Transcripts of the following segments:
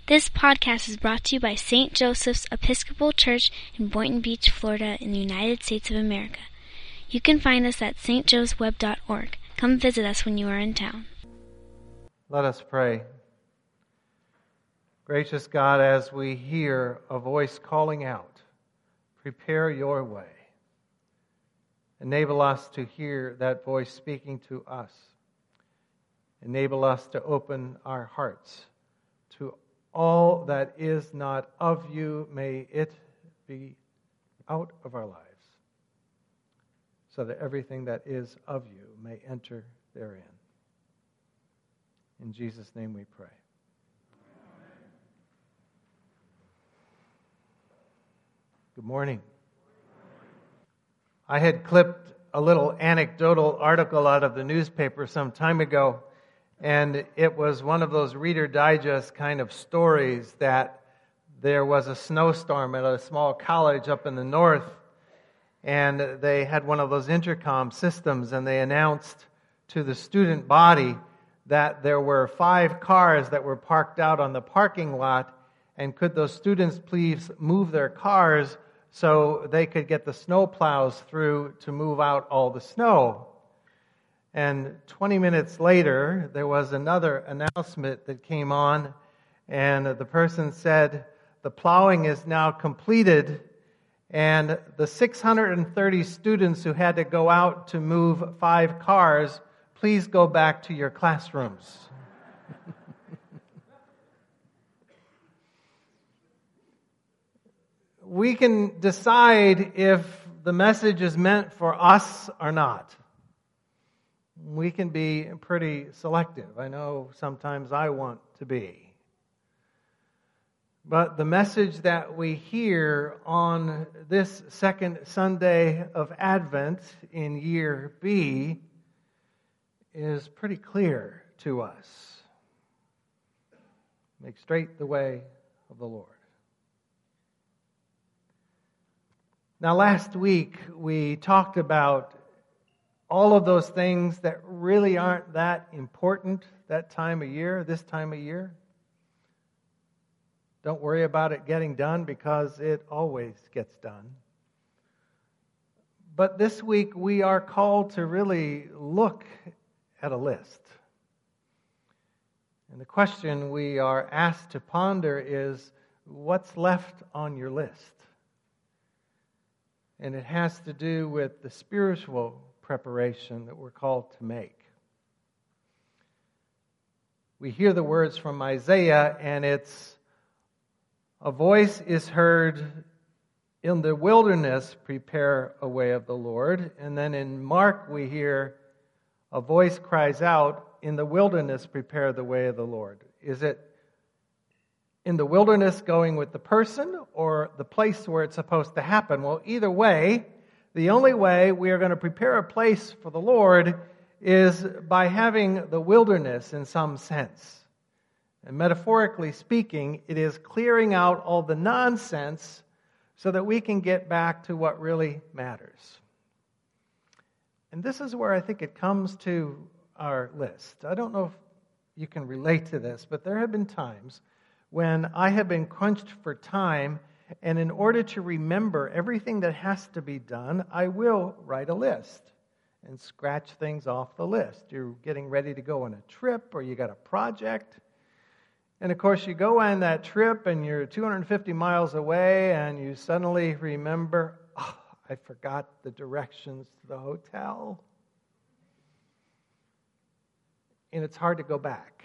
This podcast is brought to you by St. Joseph's Episcopal Church in Boynton Beach, Florida, in the United States of America. You can find us at stjoesweb.org. Come visit us when you are in town. Let us pray. Gracious God, as we hear a voice calling out, prepare your way. Enable us to hear that voice speaking to us. Enable us to open our hearts to all that is not of you. May it be out of our lives, so that everything that is of you may enter therein. In Jesus' name we pray. Good morning. I had clipped a little anecdotal article out of the newspaper some time ago, and it was one of those Reader Digest kind of stories that there was a snowstorm at a small college up in the north, and they had one of those intercom systems, and they announced to the student body that there were 5 cars that were parked out on the parking lot, and could those students please move their cars so they could get the snow plows through to move out all the snow. And 20 minutes later, there was another announcement that came on, and the person said, the plowing is now completed, and the 630 students who had to go out to move 5 cars, please go back to your classrooms. We can decide if the message is meant for us or not. We can be pretty selective. I know sometimes I want to be. But the message that we hear on this second Sunday of Advent in year B is pretty clear to us. Make straight the way of the Lord. Now, last week we talked about all of those things that really aren't that important that time of year, this time of year. Don't worry about it getting done because it always gets done. But this week we are called to really look at a list. And the question we are asked to ponder is, what's left on your list? And it has to do with the spiritual preparation that we're called to make. We hear the words from Isaiah, and it's, a voice is heard in the wilderness, prepare a way of the Lord. And then in Mark we hear, a voice cries out, in the wilderness, prepare the way of the Lord. Is it in the wilderness going with the person or the place where it's supposed to happen? Well, either way, the only way we are going to prepare a place for the Lord is by having the wilderness in some sense. And metaphorically speaking, it is clearing out all the nonsense so that we can get back to what really matters. And this is where I think it comes to our list. I don't know if you can relate to this, but there have been times when I have been crunched for time, and in order to remember everything that has to be done, I will write a list and scratch things off the list. You're getting ready to go on a trip, or you got a project. And of course, you go on that trip and you're 250 miles away, and you suddenly remember, oh, I forgot the directions to the hotel. And it's hard to go back.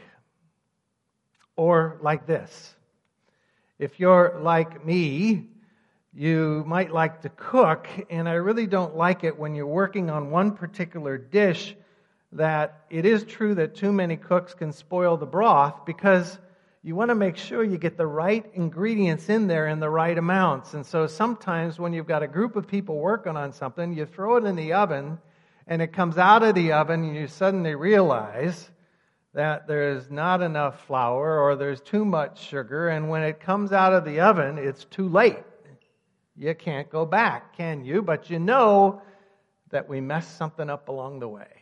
Or like this. If you're like me, you might like to cook, and I really don't like it when you're working on one particular dish that it is true that too many cooks can spoil the broth, because you want to make sure you get the right ingredients in there in the right amounts. And so sometimes when you've got a group of people working on something, you throw it in the oven, and it comes out of the oven, and you suddenly realize that there's not enough flour or there's too much sugar, and when it comes out of the oven, it's too late. You can't go back, can you? But you know that we messed something up along the way.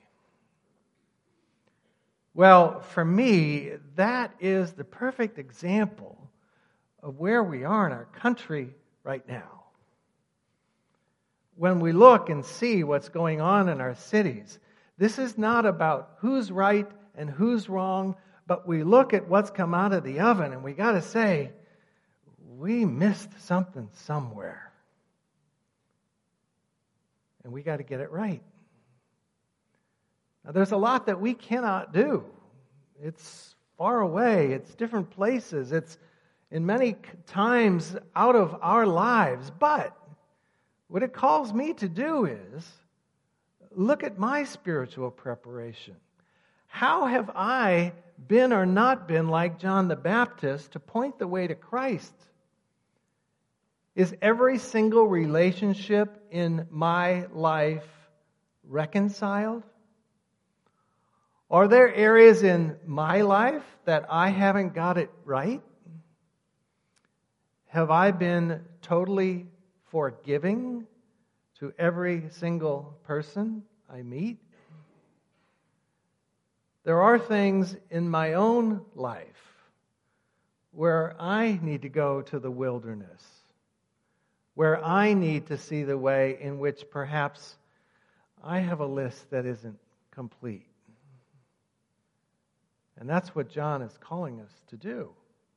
Well, for me, that is the perfect example of where we are in our country right now. When we look and see what's going on in our cities, this is not about who's right and who's wrong, but we look at what's come out of the oven and we got to say, we missed something somewhere. And we got to get it right. Now, there's a lot that we cannot do. It's far away. It's different places. It's in many times out of our lives. But what it calls me to do is look at my spiritual preparation. How have I been or not been like John the Baptist to point the way to Christ? Is every single relationship in my life reconciled? Are there areas in my life that I haven't got it right? Have I been totally forgiving to every single person I meet? There are things in my own life where I need to go to the wilderness, where I need to see the way in which perhaps I have a list that isn't complete. And that's what John is calling us to do.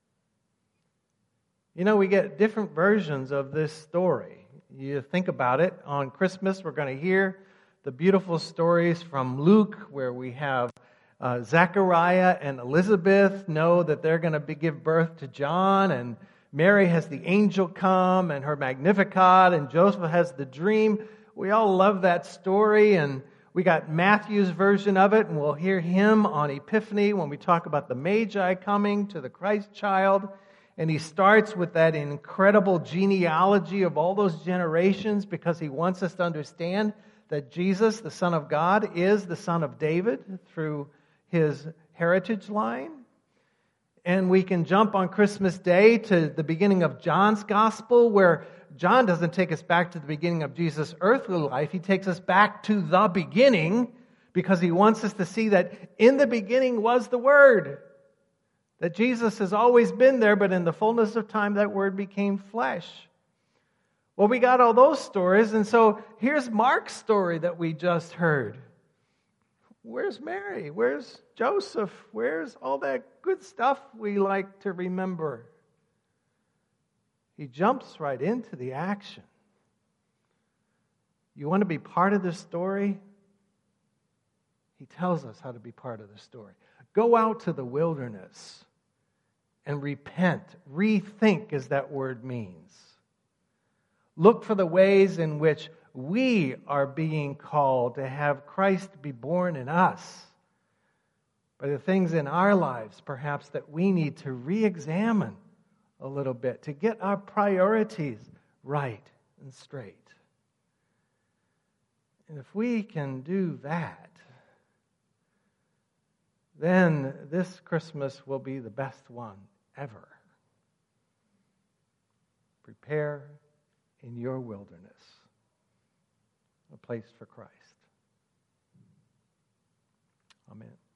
You know, we get different versions of this story. You think about it, on Christmas we're going to hear the beautiful stories from Luke where we have Zechariah and Elizabeth know that they're going to give birth to John, and Mary has the angel come and her Magnificat, and Joseph has the dream. We all love that story, and we got Matthew's version of it, and we'll hear him on Epiphany when we talk about the Magi coming to the Christ child. And he starts with that incredible genealogy of all those generations because he wants us to understand that Jesus, the Son of God, is the son of David through his heritage line. And we can jump on Christmas Day to the beginning of John's Gospel, where John doesn't take us back to the beginning of Jesus' earthly life. He takes us back to the beginning because he wants us to see that in the beginning was the Word. That Jesus has always been there, but in the fullness of time, that Word became flesh. Well, we got all those stories, and so here's Mark's story that we just heard. Where's Mary? Where's Joseph? Where's all that good stuff we like to remember? He jumps right into the action. You want to be part of this story? He tells us how to be part of the story. Go out to the wilderness and repent. Rethink, as that word means. Look for the ways in which we are being called to have Christ be born in us. By the things in our lives, perhaps, that we need to re-examine a little bit to get our priorities right and straight. And if we can do that, then this Christmas will be the best one ever. Prepare in your wilderness a place for Christ. Amen.